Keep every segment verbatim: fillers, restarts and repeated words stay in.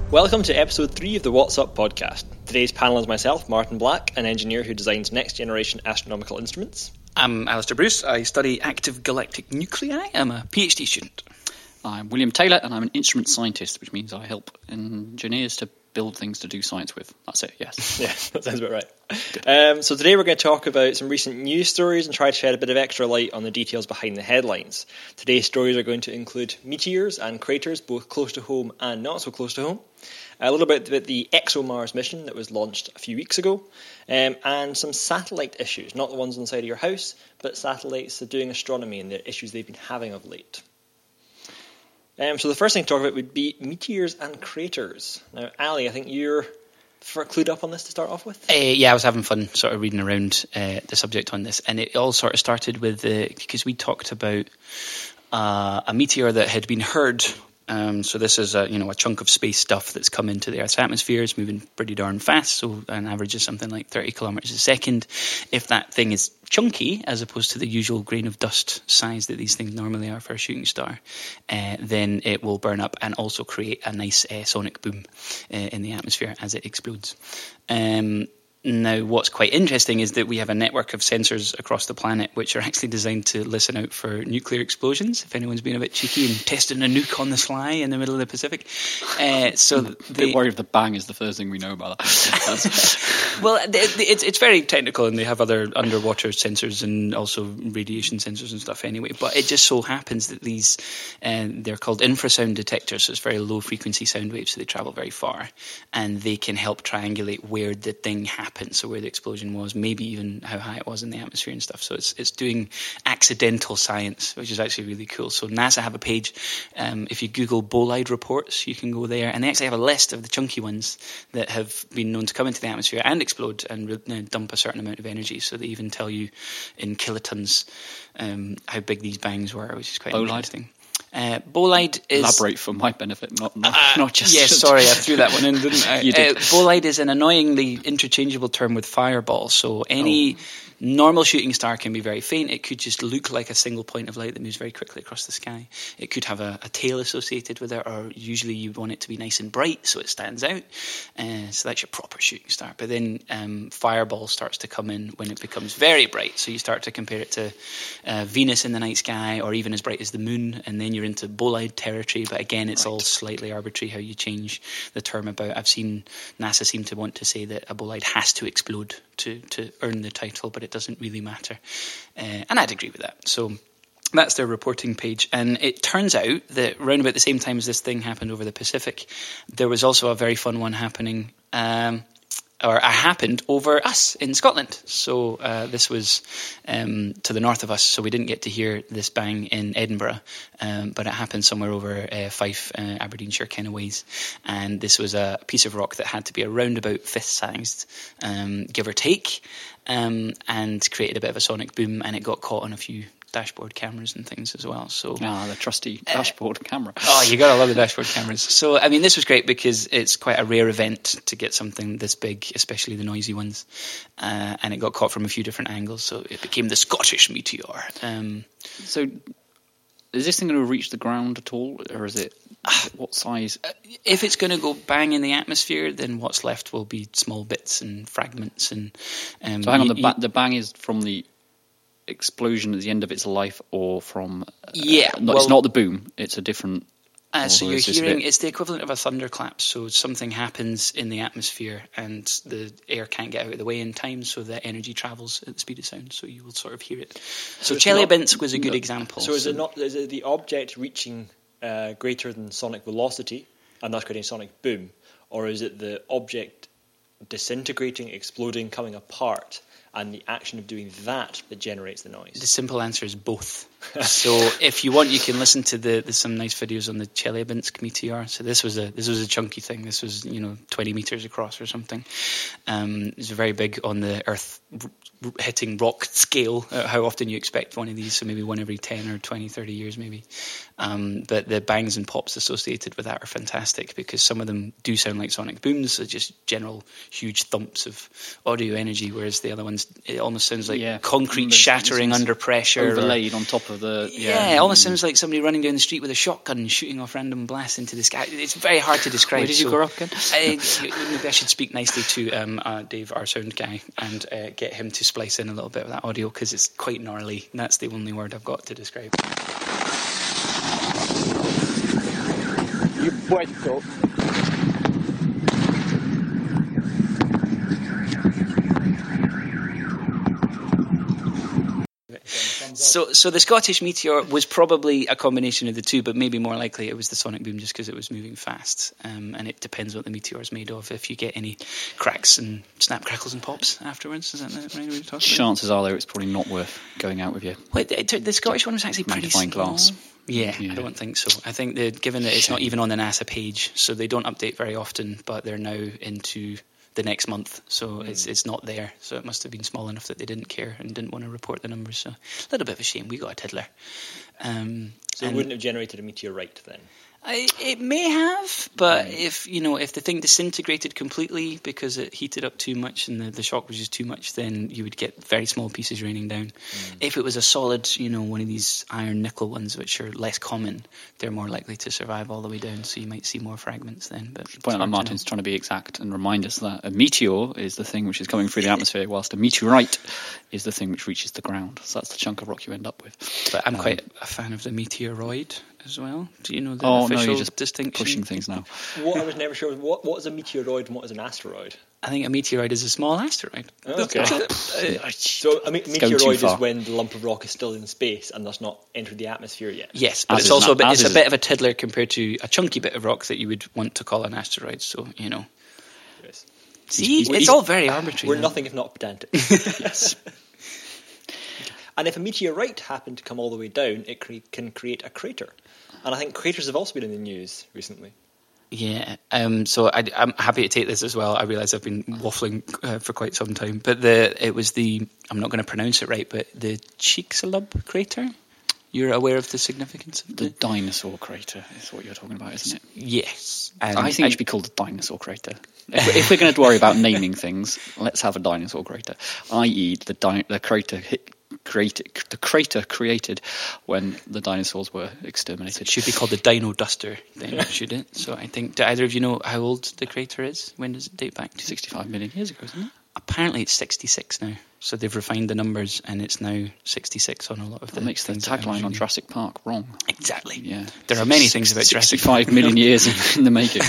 Welcome to episode three of the What's Up podcast. Today's panel is myself, Martin Black, an engineer who designs next-generation astronomical instruments. I'm Alistair Bruce. I study active galactic nuclei. I'm a PhD student. I'm William Taylor, and I'm an instrument scientist, which means I help engineers to build things to do science with. That's it, yes. Yeah, that sounds about right. Um, so today we're going to talk about some recent news stories and try to shed a bit of extra light on the details behind the headlines. Today's stories are going to include meteors and craters, both close to home and not so close to home. A little bit about the ExoMars mission that was launched a few weeks ago, um, and some satellite issues, not the ones on the side of your house, but satellites that are doing astronomy and the issues they've been having of late. Um, so the first thing to talk about would be meteors and craters. Now, Ali, I think you're clued up on this to start off with? Uh, yeah, I was having fun sort of reading around uh, the subject on this, and it all sort of started with, uh, because we talked about uh, a meteor that had been heard. Um, so this is a you know a chunk of space stuff that's come into the Earth's atmosphere. It's moving pretty darn fast, so an average is something like thirty kilometers a second. If that thing is chunky, as opposed to the usual grain of dust size that these things normally are for a shooting star, uh, then it will burn up and also create a nice uh, sonic boom uh, in the atmosphere as it explodes. Um, Now, what's quite interesting is that we have a network of sensors across the planet which are actually designed to listen out for nuclear explosions, if anyone's been a bit cheeky and testing a nuke on the sly in the middle of the Pacific. Uh, so I'm a bit worried if the bang is the first thing we know about that. Well, it's, it's very technical, and they have other underwater sensors and also radiation sensors and stuff anyway. But it just so happens that these, uh, they're called infrasound detectors, so it's very low-frequency sound waves, so they travel very far. And they can help triangulate where the thing happens. So where the explosion was, maybe even how high it was in the atmosphere and stuff. So it's it's doing accidental science, which is actually really cool. So NASA have a page. Um, if you Google bolide reports, you can go there, and they actually have a list of the chunky ones that have been known to come into the atmosphere and explode and you know, dump a certain amount of energy. So they even tell you in kilotons um, how big these bangs were, which is quite bolide. Interesting. Uh, bolide is... Elaborate for my benefit, not not, uh, not just... Yes, yeah, sorry, I threw that one in, didn't I? You did. Uh, bolide is an annoyingly interchangeable term with fireball. So any oh. normal shooting star can be very faint. It could just look like a single point of light that moves very quickly across the sky. It could have a, a tail associated with it, or usually you want it to be nice and bright so it stands out. Uh, so that's your proper shooting star. But then um, fireball starts to come in when it becomes very bright. So you start to compare it to uh, Venus in the night sky, or even as bright as the moon, and then you're into bolide territory. But again, it's right. all slightly arbitrary how you change the term about. I've seen NASA seem to want to say that a bolide has to explode to, to earn the title, but it doesn't really matter. Uh, and I'd agree with that. So that's their reporting page. And it turns out that around about the same time as this thing happened over the Pacific, there was also a very fun one happening um, or uh, happened over us in Scotland. So uh, this was um, to the north of us, so we didn't get to hear this bang in Edinburgh, um, but it happened somewhere over uh, Fife, uh, Aberdeenshire kind of ways. And this was a piece of rock that had to be around about fist-sized, um, give or take, um, and created a bit of a sonic boom, and it got caught on a few dashboard cameras and things as well. So ah, the trusty dashboard uh, camera. Oh, you gotta love the dashboard cameras. So I mean, this was great because it's quite a rare event to get something this big, especially the noisy ones, uh, and it got caught from a few different angles, so it became the Scottish meteor. Um, so is this thing going to reach the ground at all, or is it what size? If it's going to go bang in the atmosphere, then what's left will be small bits and fragments. And um, so hang on, you, the, ba- the bang is from the explosion at the end of its life, or from uh, yeah no, well, it's not the boom, it's a different uh, so you're hearing bit... it's the equivalent of a thunderclap. So something happens in the atmosphere and the air can't get out of the way in time, so the energy travels at the speed of sound, so you will sort of hear it. So, so Chelyabinsk was a good no, example. So is it not is it the object reaching uh, greater than sonic velocity and thus creating a sonic boom, or is it the object disintegrating, exploding, coming apart, and the action of doing that that generates the noise? The simple answer is both. So if you want, you can listen to the there's some nice videos on the Chelyabinsk meteor. So this was a this was a chunky thing. This was, you know, twenty meters across or something. Um, it was very big on the Earth hitting rock scale, uh, how often you expect one of these, so maybe one every ten or twenty, thirty years maybe. Um, but the bangs and pops associated with that are fantastic, because some of them do sound like sonic booms, so just general huge thumps of audio energy, whereas the other ones, it almost sounds like Yeah. concrete There's- shattering there's under pressure. or- Overlaid on top of the yeah, yeah. it almost sounds like somebody running down the street with a shotgun and shooting off random blasts into the sky. It's very hard to describe. Where did you so grow up again? I, maybe I should speak nicely to um, uh, Dave, our sound guy, and uh, get him to splice in a little bit of that audio, because it's quite gnarly. And that's the only word I've got to describe. You puesto. So, so the Scottish Meteor was probably a combination of the two, but maybe more likely it was the sonic boom, just because it was moving fast. Um, and it depends what the meteor is made of. If you get any cracks and snap, crackles, and pops afterwards, is that the right way to talk about? Chances are, though, it's probably not worth going out with you. Wait, the, the Scottish one was actually pretty Magnifying small. glass. Yeah, Yeah. I don't think so. I think that given that it's not even on the NASA page, so they don't update very often, but they're now into the next month, so it's it's not there. So it must have been small enough that they didn't care and didn't want to report the numbers. So a little bit of a shame. We got a tiddler. Um, So it and- wouldn't have generated a meteorite then. I, it may have, but if you know if the thing disintegrated completely because it heated up too much and the, the shock was just too much, then you would get very small pieces raining down. Mm. If it was a solid, you know, one of these iron nickel ones, which are less common, they're more likely to survive all the way down. So you might see more fragments then. But Point out that Martin's trying to be exact and remind us that a meteor is the thing which is coming through the atmosphere, whilst a meteorite is the thing which reaches the ground. So that's the chunk of rock you end up with. But I'm Um, quite a fan of the meteoroid as well. Do you know the Oh, no, official you're just distinction? pushing things now. What I was never sure was what, what is a meteoroid and what is an asteroid? I think a meteoroid is a small asteroid. Okay. Uh, So a me- going too meteoroid is far. when the lump of rock is still in space and has not entered the atmosphere yet. Yes, but As it's is also a an- bit, as it's a is- bit of a tiddler compared to a chunky bit of rock that you would want to call an asteroid. So you know, Yes. see, he's- it's he's- all very arbitrary. We're now. nothing if not pedantic. Yes. And if a meteorite happened to come all the way down, it cre- can create a crater. And I think craters have also been in the news recently. Yeah, um, so I, I'm happy to take this as well. I realise I've been waffling uh, for quite some time, but the it was the I'm not going to pronounce it right, but the Chicxulub crater. You're aware of the significance of The the dinosaur crater is what you're talking about, isn't it? yes. And I think it should be called the dinosaur crater. If we're, if we're going to worry about naming things, let's have a dinosaur crater, that is, the di- the crater hit, created the crater created when the dinosaurs were exterminated. It should be called the Dino Duster, then, should it? So I think, do either of you know how old the crater is? When does it date back to? sixty-five million years ago, isn't it? Apparently it's sixty-six now. So they've refined the numbers and it's now sixty-six on a lot of the That makes the things that I was tagline on reading. Jurassic Park wrong. Exactly. Yeah, There are many things about Jurassic Park. sixty-five million years in, in the making.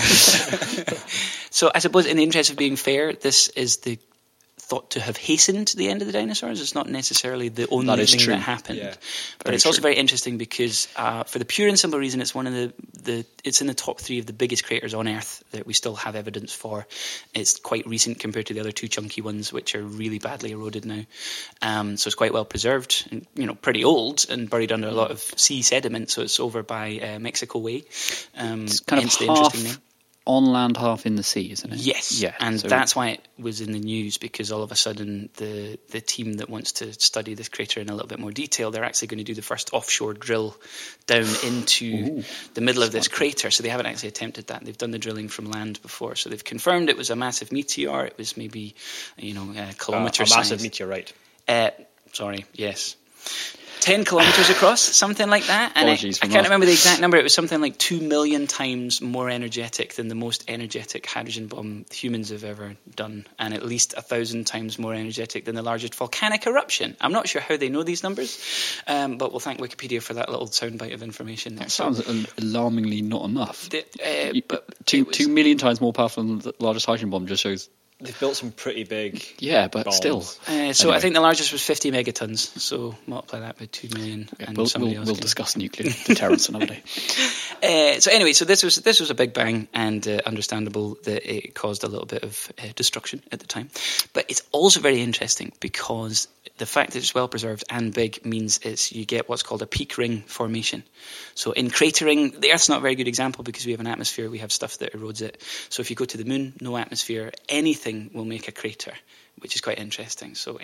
So I suppose in the interest of being fair, this is the thought to have hastened the end of the dinosaurs. It's not necessarily the only That is thing true. that happened. Yeah. But Very it's also true. very interesting because uh, for the pure and simple reason it's one of the, the it's in the top three of the biggest craters on Earth that we still have evidence for. It's quite recent compared to the other two chunky ones which are really badly eroded now. Um, so it's quite well preserved and, you know, pretty old and buried under a lot of sea sediment. So it's over by uh, Mexico Way. Um, It's kind of hence the half interesting name. on land, half in the sea, isn't it? Yes, Yeah, and so that's why it was in the news, because all of a sudden the the team that wants to study this crater in a little bit more detail, they're actually going to do the first offshore drill down into Ooh, the middle of this crater. So they haven't actually attempted that. They've done the drilling from land before. So they've confirmed it was a massive meteor. It was maybe, you know, a Uh, kilometre a massive size. meteorite. Uh, sorry, yes. ten kilometres across, something like that. And Apologies it, for I can't that. remember the exact number. It was something like two million times more energetic than the most energetic hydrogen bomb humans have ever done, and at least a thousand times more energetic than the largest volcanic eruption. I'm not sure how they know these numbers, um, but we'll thank Wikipedia for that little soundbite of information there. That sounds al- alarmingly not enough. The- uh, You- but two it was- two million times more powerful than the largest hydrogen bomb just shows. They've built some pretty big Yeah, but bombs. still. Uh, so Anyway. I think the largest was fifty megatons. So multiply that by two million, and We'll, somebody we'll, else we'll can- discuss nuclear deterrence another day. Uh, so anyway, so this was this was a big bang, and uh, understandable that it caused a little bit of uh, destruction at the time. But it's also very interesting because the fact that it's well preserved and big means it's you get what's called a peak ring formation. So in cratering, the Earth's not a very good example because we have an atmosphere, we have stuff that erodes it. So if you go to the moon, no atmosphere, anything will make a crater, which is quite interesting. So any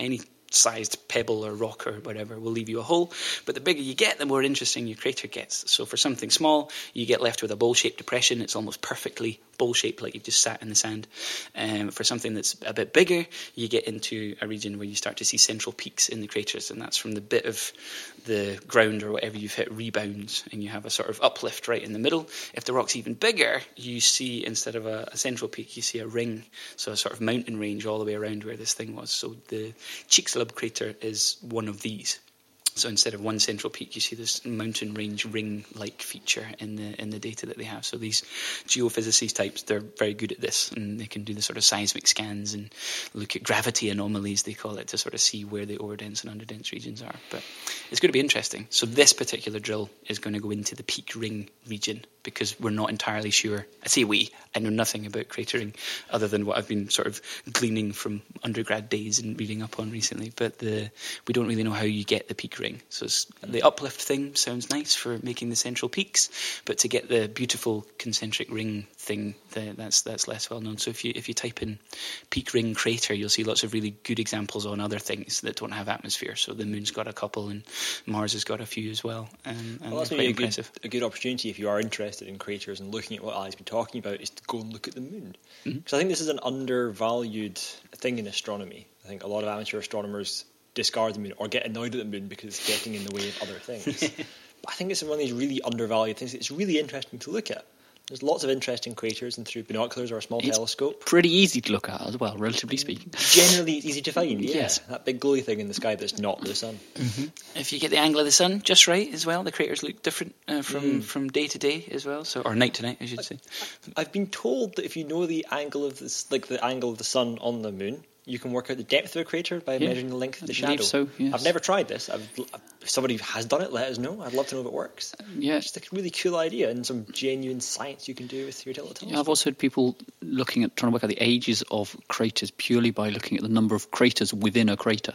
sized pebble or rock or whatever will leave you a hole. But the bigger you get, the more interesting your crater gets. So for something small, you get left with a bowl-shaped depression. It's almost perfectly bowl-shaped, like you've just sat in the sand. Um, for something that's a bit bigger, you get into a region where you start to see central peaks in the craters, and that's from the bit of the ground or whatever you've hit rebounds, and you have a sort of uplift right in the middle. If the rock's even bigger, you see, instead of a, a central peak, you see a ring, so a sort of mountain range all the way around where this thing was. So the Chicxulub crater is one of these. So instead of one central peak, you see this mountain range ring-like feature in the in the data that they have. So these geophysicists types, they're very good at this, and they can do the sort of seismic scans and look at gravity anomalies, they call it, to sort of see where the overdense and underdense regions are. But it's going to be interesting. So this particular drill is going to go into the peak ring region, because we're not entirely sure. I say we, I know nothing about cratering other than what I've been sort of gleaning from undergrad days and reading up on recently. But the we don't really know how you get the peak ring. So it's, the uplift thing sounds nice for making the central peaks, but to get the beautiful concentric ring thing, the, that's that's less well known. So if you if you type in peak ring crater, you'll see lots of really good examples on other things that don't have atmosphere. So the moon's got a couple, and Mars has got a few as well. Um, and well, that's quite maybe a impressive. good, a good opportunity if you are interested in craters and looking at what Ali's been talking about, is to go and look at the moon. Because Mm-hmm. I think this is an undervalued thing in astronomy. I think a lot of amateur astronomers discard the moon or get annoyed at the moon because it's getting in the way of other things. But I think it's one of these really undervalued things. It's really interesting to look at. There's lots of interesting craters, and through binoculars or a small It's telescope. Pretty easy to look at as well, relatively speaking. Generally, it's easy to find. Yeah. Yes. That big glowy thing in the sky that's not the sun. If you get the angle of the sun just right as well, the craters look different uh, from, from day to day as well. So, or night to night, I should say. I've been told that if you know the angle of this, like the angle of the sun on the moon, you can work out the depth of a crater by Yeah, measuring the length of the I shadow. believe so, yes. I've never tried this. I've, if somebody has done it, let us know. I'd love to know if it works. Yeah. It's just a really cool idea and some genuine science you can do with your telescope. Yeah, I've also had people looking at trying to work out the ages of craters purely by looking at the number of craters within a crater.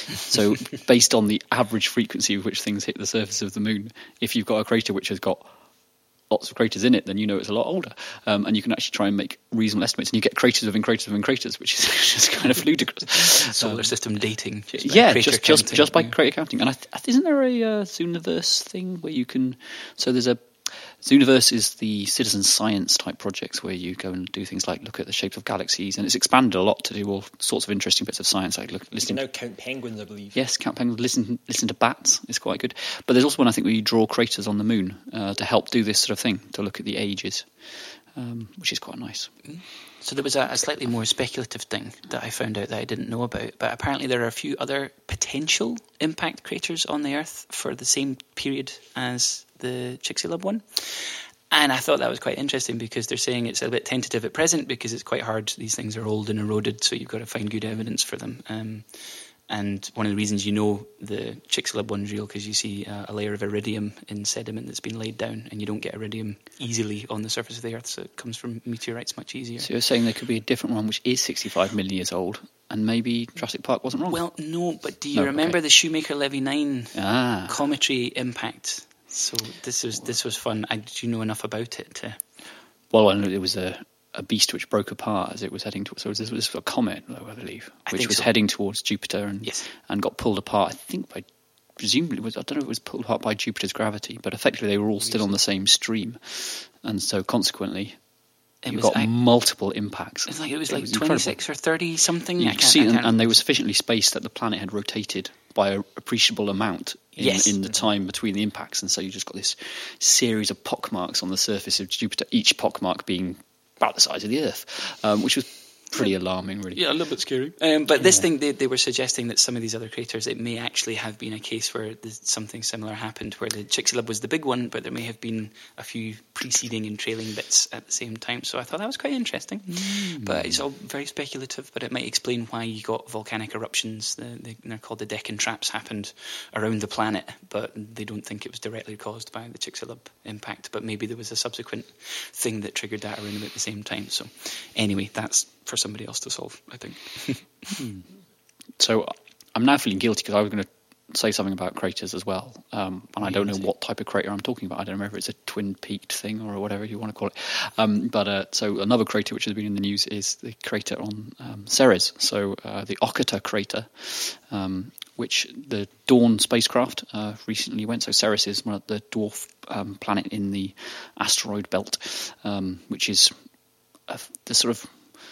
So based on the average frequency with which things hit the surface of the moon, if you've got a crater which has got lots of craters in it, then you know it's a lot older. Um, and you can actually try and make reasonable estimates. And you get craters within craters within craters, which is just kind of ludicrous. Solar Um, system dating. Just by yeah, crater just just, counting. just by Yeah. crater counting. And I th- isn't there a uh, Zooniverse thing where you can... So there's a... Zooniverse is the citizen science type projects where you go and do things like look at the shapes of galaxies, and it's expanded a lot to do all sorts of interesting bits of science, like look, You can listening now count penguins, I believe. Yes, count penguins, listen, listen to bats is quite good. But there's also one, I think, where you draw craters on the moon uh, to help do this sort of thing, to look at the ages, um, which is quite nice. So there was a, a slightly more speculative thing that I found out that I didn't know about. But apparently there are a few other potential impact craters on the Earth for the same period as the Chicxulub one. And I thought that was quite interesting, because they're saying it's a bit tentative at present because it's quite hard. These things are old and eroded, so you've got to find good evidence for them. Um, and one of the reasons you know the Chicxulub one's real, because you see uh, a layer of iridium in sediment that's been laid down, and you don't get iridium easily on the surface of the Earth, so it comes from meteorites much easier. So you're saying there could be a different one which is sixty-five million years old, and maybe Jurassic Park wasn't wrong? Well, no, but do you No, remember okay. the Shoemaker-Levy nine ah, cometary impact? So this was this was fun. I, did you know enough about it to... well, I know it was a, a beast which broke apart as it was heading towards. So this was a comet, though, I believe, I which think was so. heading towards Jupiter and Yes. and got pulled apart. I think by presumably it was I don't know if it was pulled apart by Jupiter's gravity, but effectively they were all still on the same stream, and so consequently It you've was, got I- multiple impacts. It was like, it was It like was incredible. twenty-six or thirty something. You I could can't- see, I and, can't and they remember. were sufficiently spaced that the planet had rotated by an appreciable amount in, Yes. in the time between the impacts, and so you just got this series of pockmarks on the surface of Jupiter, each pockmark being about the size of the Earth, um, which was pretty alarming, really. Yeah, a little bit scary. Um, but this thing, they, they were suggesting that some of these other craters, it may actually have been a case where there's something similar happened, where the Chicxulub was the big one, but there may have been a few preceding and trailing bits at the same time. So I thought that was quite interesting. Mm. But it's all very speculative, but it might explain why you got volcanic eruptions. The, the, they're called the Deccan Traps, happened around the planet, but they don't think it was directly caused by the Chicxulub impact. But maybe there was a subsequent thing that triggered that around about the same time. So anyway, that's for somebody else to solve, I think. So I'm now feeling guilty because I was going to say something about craters as well. Um, and I don't know what type of crater I'm talking about. I don't know if it's a twin-peaked thing or whatever you want to call it. Um, but uh, so another crater which has been in the news is the crater on um, Ceres. So uh, the Ocata crater, um, which the Dawn spacecraft uh, recently went. So Ceres is one of the dwarf um, planet in the asteroid belt, um, which is uh, the sort of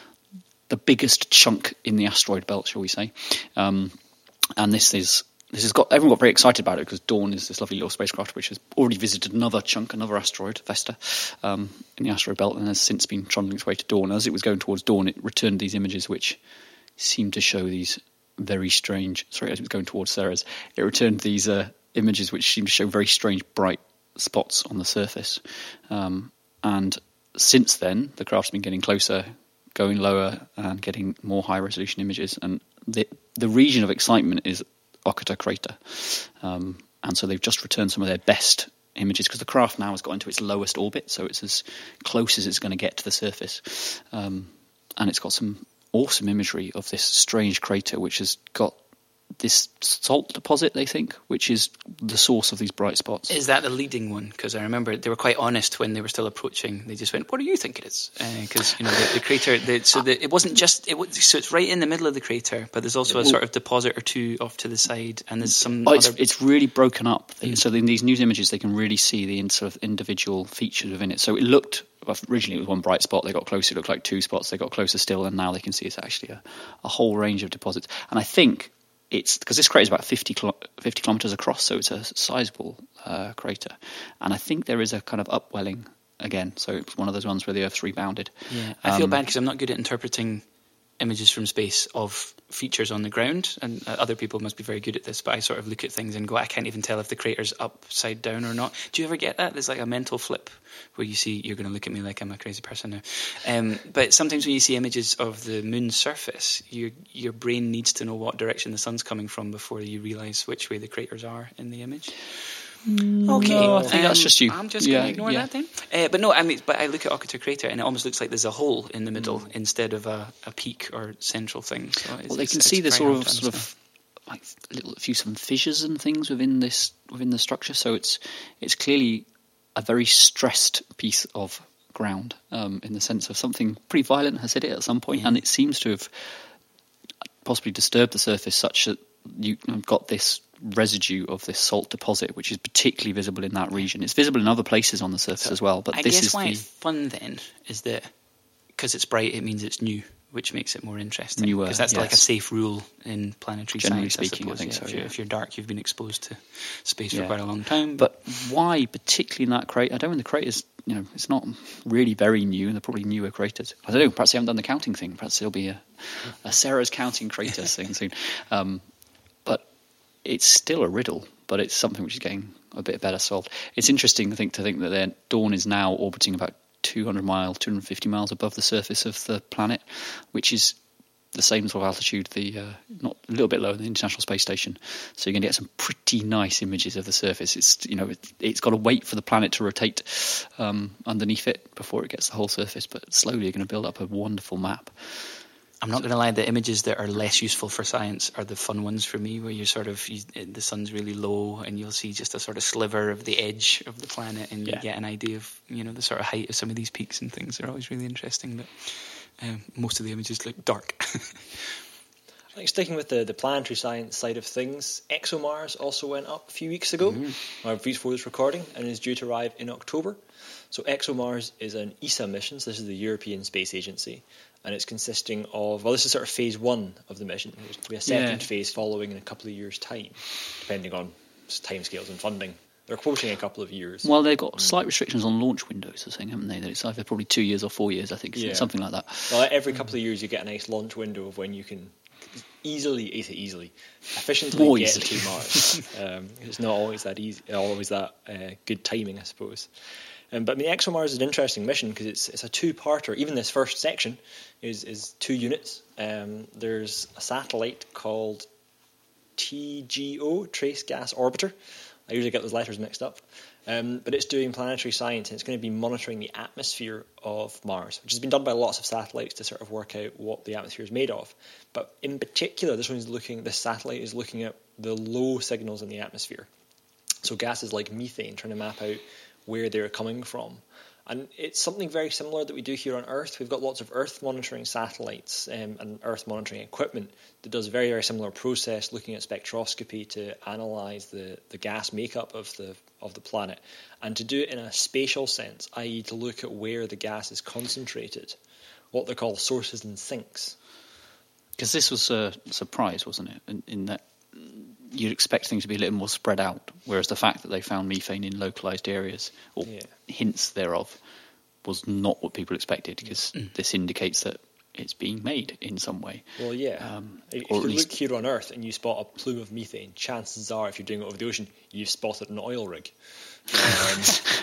the biggest chunk in the asteroid belt, shall we say. Um, and this is This has got everyone got very excited about it because Dawn is this lovely little spacecraft which has already visited another chunk, another asteroid, Vesta, um, in the asteroid belt, and has since been trundling its way to Dawn. As it was going towards Dawn, it returned these images which seem to show these very strange. Sorry, as it was going towards Ceres, it returned these uh, images which seem to show very strange bright spots on the surface. Um, and since then, the craft's been getting closer, going lower, and getting more high resolution images. And the the region of excitement is Ocata crater, um, and so they've just returned some of their best images because the craft now has got into its lowest orbit, so it's as close as it's going to get to the surface, um, and it's got some awesome imagery of this strange crater which has got this salt deposit, they think, which is the source of these bright spots. Is that the leading one? Because I remember they were quite honest when they were still approaching. They just went, "What do you think it is?" Because uh, you know the, the crater. The, so the, it wasn't just it. Was, so it's right in the middle of the crater, but there's also a sort of deposit or two off to the side, and there's some. Oh, it's, other... it's really broken up. Mm. So in these news images, they can really see the in, sort of individual features within it. So it looked. Well, originally, it was one bright spot. They got closer. It looked like two spots. They got closer still, and now they can see it's actually a, a whole range of deposits. And I think. It's because this crater is about fifty, kilo, fifty kilometres across, so it's a sizable uh, crater. And I think there is a kind of upwelling again. So it's one of those ones where the Earth's rebounded. Yeah, I feel um, bad because I'm not good at interpreting images from space of features on the ground, and uh, other people must be very good at this, but I sort of look at things and go, I can't even tell if the crater's upside down or not. Do you ever get that? There's like a mental flip where you see, you're going to look at me like I'm a crazy person now. Um, but sometimes when you see images of the moon's surface, your your brain needs to know what direction the sun's coming from before you realise which way the craters are in the image. Okay, No, I think that's um, just you. I'm just Yeah, going to ignore yeah. that then. Uh, but no, I mean, but I look at Ocata crater and it almost looks like there's a hole in the middle Mm. instead of a, a peak or central thing. So it's, Well, they it's, can it's see the very sort hard of to sort understand. of like little a few some fissures and things within this within the structure. So it's it's clearly a very stressed piece of ground, um, in the sense of something pretty violent has hit it at some point, Yeah. and it seems to have possibly disturbed the surface such that you've got this residue of this salt deposit, which is particularly visible in that region. It's visible in other places on the surface as well, but I this guess is why the it's fun then is that because it's bright, it means it's new, which makes it more interesting. Newer, because that's like a yes. safe rule in planetary Generally science. speaking, I suppose. think Yeah, so, If you're, yeah. if you're dark, you've been exposed to space Yeah. for quite a long time. But why, particularly in that crater? I don't know. The crater's, you know, it's not really very new, and they're probably newer craters. I don't know. Perhaps they haven't done the counting thing. Perhaps there'll be a, a Sarah's counting crater thing soon. Um, but it's still a riddle. But it's something which is getting a bit better solved. It's interesting, I think, to think that their Dawn is now orbiting about two hundred miles, two hundred fifty miles above the surface of the planet, which is the same sort of altitude, the uh, not a little bit lower than the International Space Station. So you're going to get some pretty nice images of the surface. It's you know it, it's got to wait for the planet to rotate um, underneath it before it gets the whole surface. But slowly you're going to build up a wonderful map. I'm not going to lie, the images that are less useful for science are the fun ones for me, where you're sort of, you, the sun's really low and you'll see just a sort of sliver of the edge of the planet and Yeah. you get an idea of, you know, the sort of height of some of these peaks and things. They're always really interesting, but um, most of the images look dark. I think sticking with the, the planetary science side of things, ExoMars also went up a few weeks ago, Mm-hmm. or before this recording, and is due to arrive in October. So ExoMars is an E S A mission, so this is the European Space Agency, and it's consisting of, well, this is sort of phase one of the mission. There's to be a second Yeah. phase following in a couple of years' time, depending on timescales and funding. They're quoting a couple of years. Well, they've got slight restrictions on launch windows, I think, haven't they? That it's either probably two years or four years, I think, Yeah. something like that. Well, every couple of years you get a nice launch window of when you can easily, I say easily, efficiently More get easily. to Mars. um, it's not always that easy, always that uh, good timing, I suppose. Um, but I mean, ExoMars is an interesting mission because it's it's a two-parter. Even this first section is is two units. Um, there's a satellite called T G O, Trace Gas Orbiter. I usually get those letters mixed up. Um, but it's doing planetary science, and it's going to be monitoring the atmosphere of Mars, which has been done by lots of satellites to sort of work out what the atmosphere is made of. But in particular, this one's looking. This satellite is looking at the low signals in the atmosphere. So gases like methane, trying to map out where they're coming from. And it's something very similar that we do here on Earth. We've got lots of Earth monitoring satellites um, and Earth monitoring equipment that does a very, very similar process, looking at spectroscopy to analyse the, the gas makeup of the of the planet, and to do it in a spatial sense, that is to look at where the gas is concentrated, what they're called sources and sinks. Because this was a surprise, wasn't it, in, in that you'd expect things to be a little more spread out, whereas the fact that they found methane in localised areas, or yeah. hints thereof, was not what people expected, because mm. this indicates that it's being made in some way. Well, yeah. Um, if you look here on Earth and you spot a plume of methane, chances are, if you're doing it over the ocean, you've spotted an oil rig. Um, or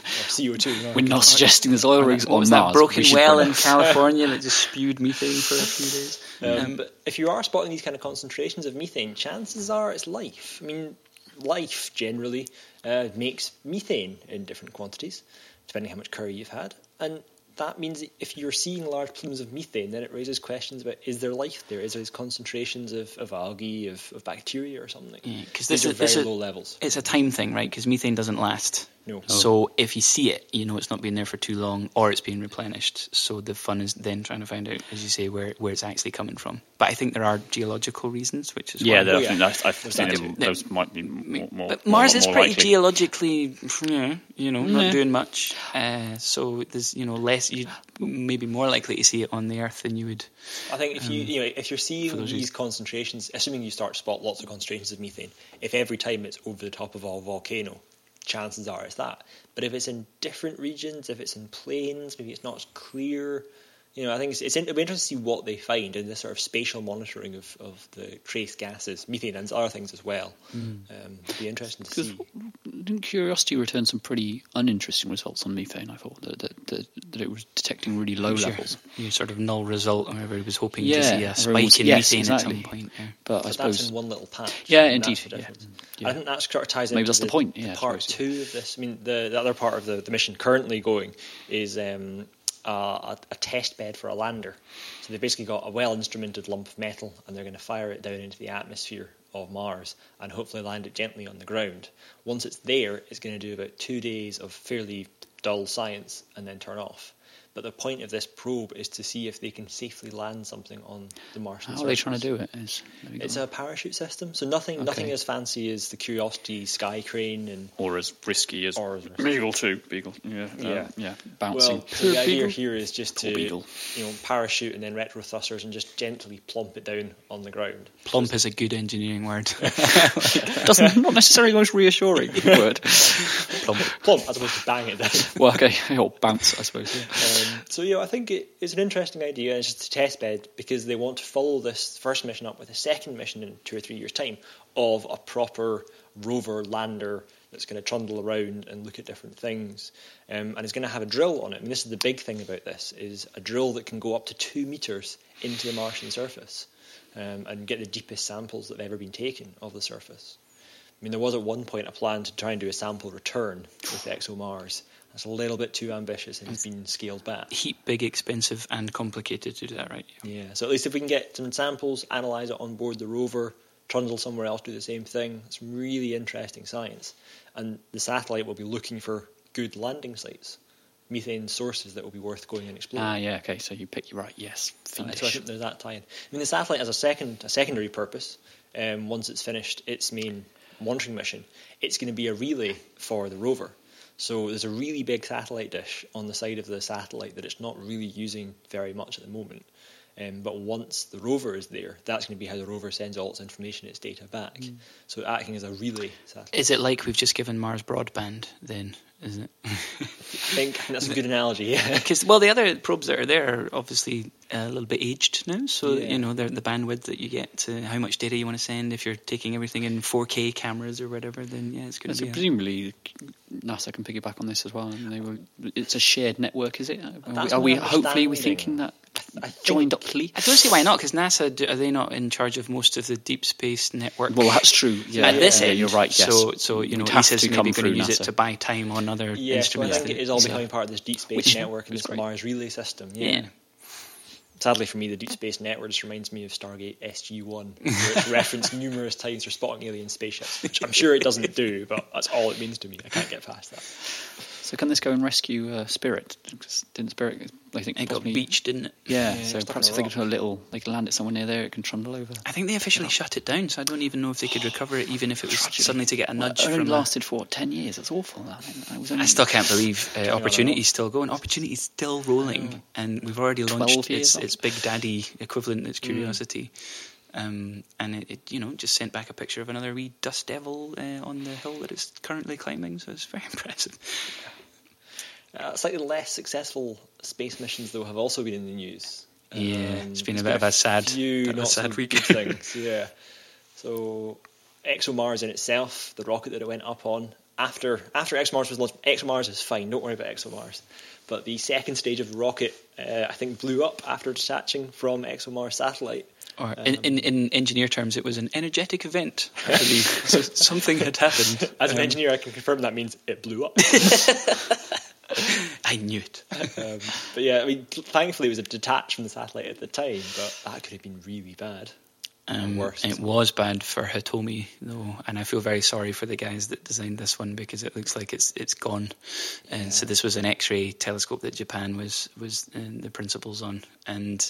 C O two. No, We're not suggesting there's oil rigs on Mars. That broken we well in California that just spewed methane for a few days. Um, um, but if you are spotting these kind of concentrations of methane, chances are it's life. I mean, life generally uh, makes methane in different quantities, depending how much curry you've had. And that means that if you're seeing large plumes of methane, then it raises questions about, is there life there? Is there concentrations of, of algae, of, of bacteria or something? Yeah, because these this are is very a, low levels. It's a time thing, right? Because methane doesn't last. No. So if you see it, you know it's not been there for too long, or it's being replenished. So the fun is then trying to find out, as you say, where, where it's actually coming from. But I think there are geological reasons, which is yeah, why I yeah. think that's, I think Yeah. those might be more. more but Mars more, is more pretty likely. geologically, yeah, you know, not Yeah. doing much. Uh, so there's, you know, less. You maybe more likely to see it on the Earth than you would. I think if you, um, you know, if you're seeing those these reasons. concentrations, assuming you start to spot lots of concentrations of methane, if every time it's over the top of a volcano, chances are it's that. But if it's in different regions, if it's in plains, maybe it's not as clear. You know, I think it's, it's it'll be interesting to see what they find in this sort of spatial monitoring of, of the trace gases, methane and other things as well. Mm. Um, it'd be interesting to see. Didn't Curiosity return some pretty uninteresting results on methane? I thought that that, that, that it was detecting really low sure. levels. You sort of null result, or everybody was hoping Yeah, to see a spike was, in yes, methane exactly. at some point. Yeah. But, But I suppose that's in one little patch. Yeah, and indeed, that's the yeah. difference. Yeah. I think that sort of ties Maybe into that's the point, yeah, the I part suppose. two of this. I mean, the, the other part of the, the mission currently going is um, uh, a, a test bed for a lander. So they've basically got a well-instrumented lump of metal, and they're going to fire it down into the atmosphere of Mars and hopefully land it gently on the ground. Once it's there, it's going to do about two days of fairly dull science and then turn off. But the point of this probe is to see if they can safely land something on the Martian how surface. are they trying to do it? Is, It's a parachute system, so nothing Okay. nothing as fancy as the Curiosity sky crane and or as risky as Or as risky. Beagle two, Beagle, yeah, Yeah. um, yeah, bouncing. well, the idea Beagle? here is just to Poor Beagle. you know parachute and then retro thrusters and just gently plump it down on the ground. Plump is a good engineering word. Doesn't not necessarily the most reassuring word. Plump. Plump as opposed to bang it down. Well, okay, or bounce, I suppose. Yeah. Um, so, you know, I think it, it's an interesting idea. It's just a test bed because they want to follow this first mission up with a second mission in two or three years' time of a proper rover lander that's going to trundle around and look at different things. Um, and it's going to have a drill on it. I mean, this is the big thing about this, is a drill that can go up to two metres into the Martian surface um, and get the deepest samples that have ever been taken of the surface. I mean, there was at one point a plan to try and do a sample return with ExoMars. That's a little bit too ambitious and it's been scaled back. Heap, big, expensive, and complicated to do that right. Yeah, so at least if we can get some samples, analyse it on board the rover, trundle somewhere else, do the same thing, it's really interesting science. And the satellite will be looking for good landing sites, methane sources that will be worth going and exploring. Ah, yeah, okay, so you pick your right, yes. Uh, so I think there's that tie-in. I mean, the satellite has a second, a secondary purpose. Um, once it's finished its main monitoring mission, it's going to be a relay for the rover. So there's a really big satellite dish on the side of the satellite that it's not really using very much at the moment. Um, but once the rover is there, that's going to be how the rover sends all its information, its data back. Mm. So acting as a relay satellite. Is it like we've just given Mars broadband then, is it? I think, I think that's a good analogy, yeah. Because, well, the other probes that are there are obviously a little bit aged now, so, Yeah. you know, the bandwidth that you get to how much data you want to send, if you're taking everything in four K cameras or whatever, then, yeah, it's going to So be... a- presumably NASA can piggyback on this as well. And they were, it's a shared network, is it? Are That's we, are we my hopefully we understanding. thinking that I think- joined uply? I don't see why not, because NASA, do, are they not in charge of most of the deep space network? Well, that's true. Yeah, At this yeah, end, you're right. Yes. So, so you know, Would have ESA's to maybe come going to through use NASA. it to buy time on other Yeah, so I instruments. think that- it is all so- becoming part of this deep space Which network and is this great. Mars relay system. Yeah. Yeah. Sadly for me, the Deep Space Network just reminds me of Stargate S G one, where it's referenced numerous times for spotting alien spaceships, which I'm sure it doesn't do, but that's all it means to me. I can't get past that. So can this go and rescue uh, Spirit? Didn't Spirit, I think, It got possibly- beached, didn't it? Yeah, Yeah, so stuck perhaps in if a they could do a little, they could land it somewhere near there, it can trundle over. I think they officially shut it down, so I don't even know if they could recover it, even if it was Tragedy. suddenly to get a nudge Well, it only from. a- lasted for what, ten years. That's awful. That thing. It was only I still can't believe uh, on and Opportunity's still going. Opportunity's still rolling, and we've already twelve launched years its, on. its Big Daddy equivalent, its Curiosity. Um, and it, it, you know, just sent back a picture of another wee dust devil uh, on the hill that it's currently climbing, so it's very impressive. Uh, slightly less successful space missions, though, have also been in the news. Yeah, Um, it's been a there's bit of a sad, few bit of a not sad so week. good things. Yeah. So, ExoMars in itself, the rocket that it went up on, after after ExoMars was launched, ExoMars is fine. Don't worry about ExoMars. But the second stage of the rocket, uh, I think, blew up after detaching from ExoMars satellite. Or in, in, in engineer terms, it was an energetic event, I believe. So something had happened. As an Um, engineer, I can confirm that means it blew up. I knew it. um, but yeah, I mean, thankfully it was detached from the satellite at the time, but that could have been really bad. Um, worst. it was bad for Hitomi though, and I feel very sorry for the guys that designed this one because it looks like it's it's gone. And Yeah. so this was an X-ray telescope that Japan was was uh, the principals on, and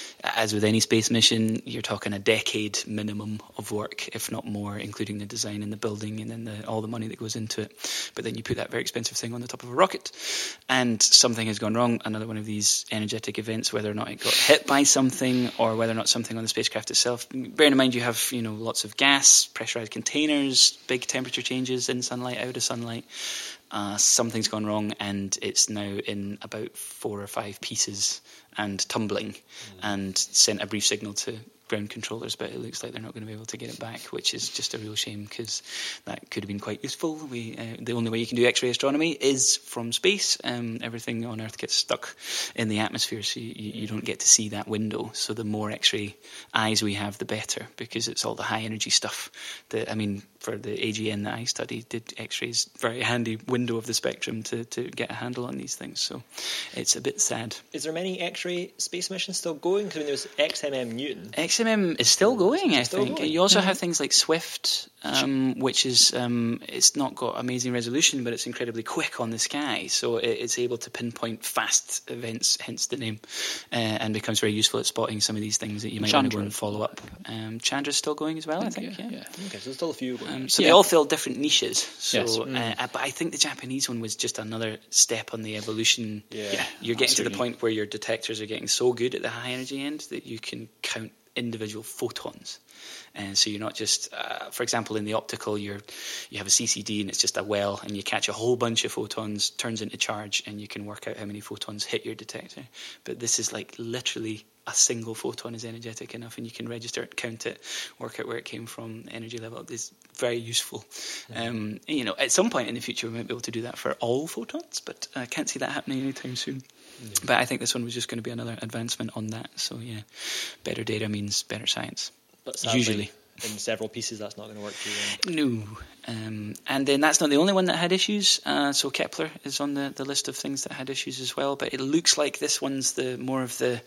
as with any space mission, you're talking a decade minimum of work, if not more, including the design and the building and then the, all the money that goes into it. But then you put that very expensive thing on the top of a rocket, and something has gone wrong. Another one of these energetic events, whether or not it got hit by something or whether or not something on the spacecraft itself. Bearing in mind you have, you know, lots of gas, pressurized containers, big temperature changes in sunlight, out of sunlight. Uh, something's gone wrong, and it's now in about four or five pieces and tumbling, mm. and sent a brief signal to ground controllers, but it looks like they're not going to be able to get it back, which is just a real shame because that could have been quite useful. We uh, the only way you can do X-ray astronomy is from space. Um, everything on Earth gets stuck in the atmosphere, so you, you don't get to see that window. So the more X-ray eyes we have, the better, because it's all the high energy stuff. That I mean, for the A G N that I studied, did X-rays very handy window of the spectrum to, to get a handle on these things. So it's a bit sad. Is there many X-ray space missions still going? Because I mean, there was X M M Newton. X M M is still going, I Still think. going. You also have things like Swift, um, which is um, it's not got amazing resolution, but it's incredibly quick on the sky, so it, it's able to pinpoint fast events, hence the name, uh, and becomes very useful at spotting some of these things that you might want to go Chandra. and follow up. Um, Chandra's still going as well, I think. yeah, Yeah. yeah. Okay, so there's still a few going. Um, so Yeah. they all fill different niches. So, Yes. uh, but I think the Japanese one was just another step on the evolution. Yeah. Yeah. You're getting to the Absolutely. point where your detectors are getting so good at the high energy end that you can count individual photons. And so you're not just, uh, for example, in the optical, you're you have a C C D and it's just a well, and you catch a whole bunch of photons, turns into charge, and you can work out how many photons hit your detector. But this is like literally a single photon is energetic enough, and you can register it, count it, work out where it came from, energy level. It's very useful. Um, you know, at some point in the future, we might be able to do that for all photons, but I can't see that happening anytime soon. But I think this one was just going to be another advancement on that. So yeah, better data means better science. But sadly, Usually. in several pieces, that's not going to work too well. No. Um, and then that's not the only one that had issues. Uh, so Kepler is on the, the list of things that had issues as well. But it looks like this one's the more of the...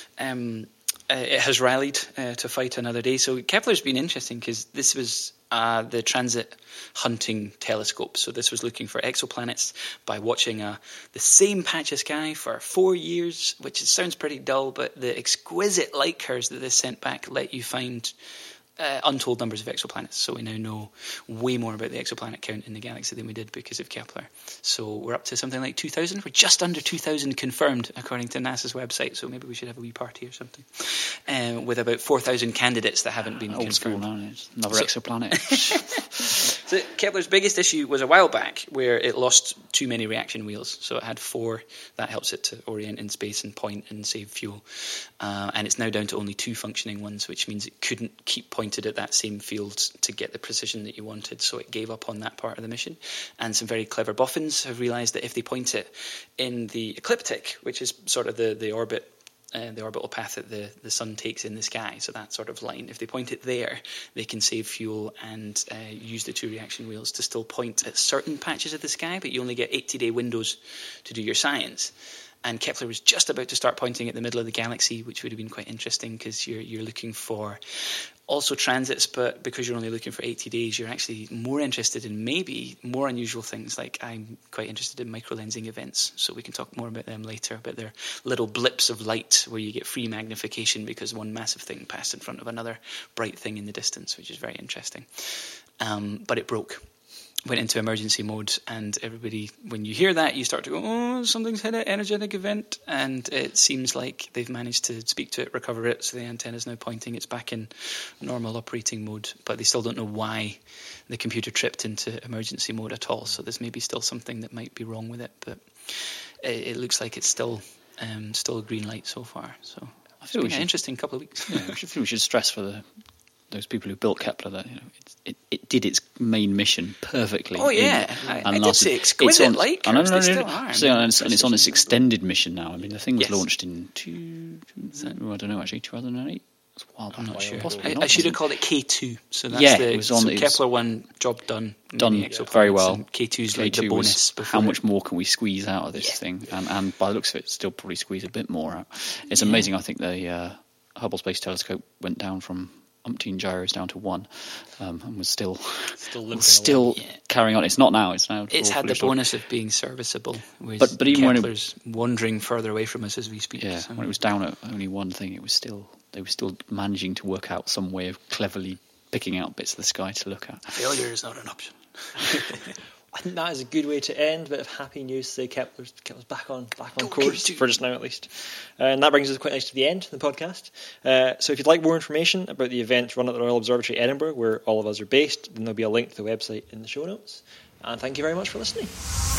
Um, uh, it has rallied uh, to fight another day. So Kepler's been interesting because this was uh, the transit hunting telescope. So this was looking for exoplanets by watching uh, the same patch of sky for four years, which is, sounds pretty dull, but the exquisite light curves that this sent back let you find uh, untold numbers of exoplanets. So we now know way more about the exoplanet count in the galaxy than we did because of Kepler. So we're up to something like two thousand. We're just under two thousand confirmed, according to NASA's website. So maybe we should have a wee party or something. Uh, with about four thousand candidates that haven't been Old school confirmed. now. It's another So- exoplanet. So Kepler's biggest issue was a while back where it lost too many reaction wheels. So it had four. That helps it to orient in space and point and save fuel. Uh, and it's now down to only two functioning ones, which means it couldn't keep pointed at that same field to get the precision that you wanted. So it gave up on that part of the mission. And some very clever boffins have realised that if they point it in the ecliptic, which is sort of the, the orbit, Uh, the orbital path that the, the sun takes in the sky, so that sort of line. If they point it there, they can save fuel and uh, use the two reaction wheels to still point at certain patches of the sky, but you only get eighty-day windows to do your science. and Kepler was just about to start pointing at the middle of the galaxy, which would have been quite interesting because you're you're looking for also transits, but because you're only looking for eighty days, you're actually more interested in maybe more unusual things. Like I'm quite interested in microlensing events, so we can talk more about them later. But they're little blips of light where you get free magnification because one massive thing passed in front of another bright thing in the distance, which is very interesting. Um, but it broke. Went into emergency mode, and everybody, when you hear that, you start to go, oh, something's hit an energetic event, and it seems like they've managed to speak to it, recover it, so the antenna's now pointing, it's back in normal operating mode, but they still don't know why the computer tripped into emergency mode at all, so there's maybe still something that might be wrong with it, but it, it looks like it's still um, still a green light so far, so I feel it's been an interesting couple of weeks. Yeah, I feel we should stress for the those people who built Kepler that you know, it, it, it did its main mission perfectly. Oh yeah, in, I, and I did say exquisite light curves. I know, no, no, they no, still no. are. So, and, it's, and it's on its extended mission now. I mean, the thing was Yes. launched in two, I don't know actually, two thousand eight. It's a while back. I'm not sure. Possibly I, not, I should have wasn't called it K two. So that's Yeah, the it was on- so it was Kepler one job done. done the exoplanets, very well. and K two's K like the two was bonus. Before how it. much more can we squeeze out of this Yeah. thing? And, and by the looks of it, still probably squeeze a bit more out. It's Yeah. amazing. I think the uh, Hubble Space Telescope went down from umpteen gyros down to one, um, and was still Still limping still along. Yeah. carrying on. It's not now. It's now. It's all had fully the restored. bonus of being serviceable, whereas But- but even when it- Kepler's wandering further away from us as we speak. Yeah, so. when it was down at only one thing, it was still they were still managing to work out some way of cleverly picking out bits of the sky to look at. Failure is not an option. I think that is a good way to end. A bit of happy news to say Kepler's, Kepler's back on back on Go course K two. for just now at least. Uh, and that brings us quite nice to the end of the podcast. Uh, so if you'd like more information about the event run at the Royal Observatory Edinburgh, where all of us are based, then there'll be a link to the website in the show notes. And thank you very much for listening.